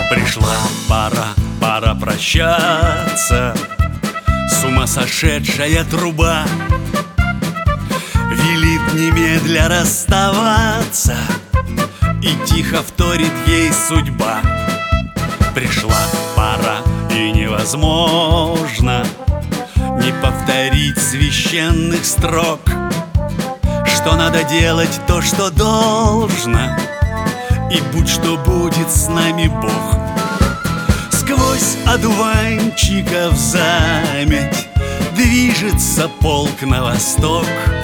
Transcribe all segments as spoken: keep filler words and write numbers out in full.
Пришла пора, пора прощаться. С ума сошедшая труба велит немедля расставаться, и тихо вторит ей судьба. Пришла пора, и невозможно не повторить священных строк, что надо делать то, что должно, и будь что будет, с нами Бог. Сквозь одуванчиков заметь движется полк на восток,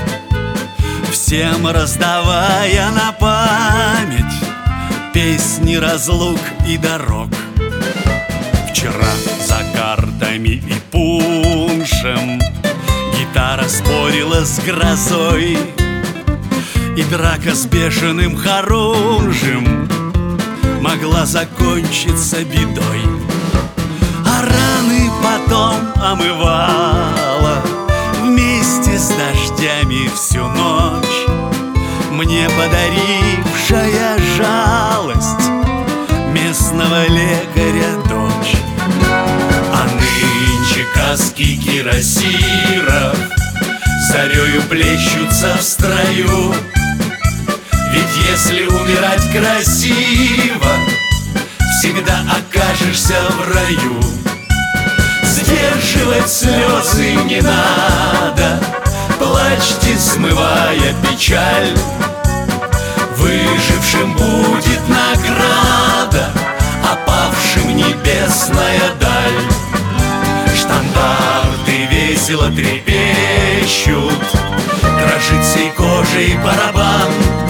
всем раздавая на память песни разлук и дорог. Вчера за картами и пуншем гитара спорила с грозой, и драка с бешеным хорунжем могла закончиться бедой. А раны потом омывала вместе с дождями всю ночь, мне подарившая жалость местного лекаря дочь. А нынче каски кирасиров зарею плещутся в строю, ведь если умирать красиво, всегда окажешься в раю. Сдерживать слезы не надо, плачьте, смывая печаль. Выжившим будет награда, а павшим небесная даль. Штандарты весело трепещут, дрожит всей кожей барабан,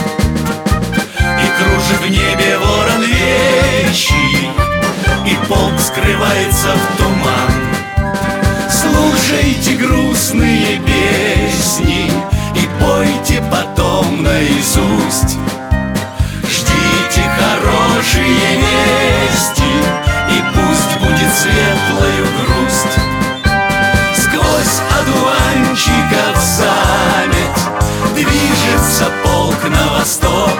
и кружит в небе ворон вещий, и полк скрывается в туман. Слушайте грустные песни и пойте потом наизусть. Ждите хорошие вести, и пусть будет светлою грусть. Сквозь одуванчиков заметь движется полк на восток,